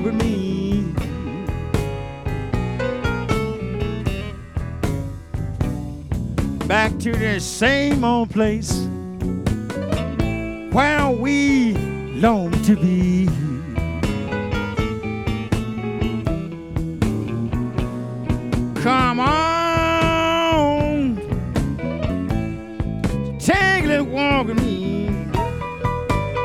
walk with me. Back to the same old place where we long to be. Come on, take a little walk with me.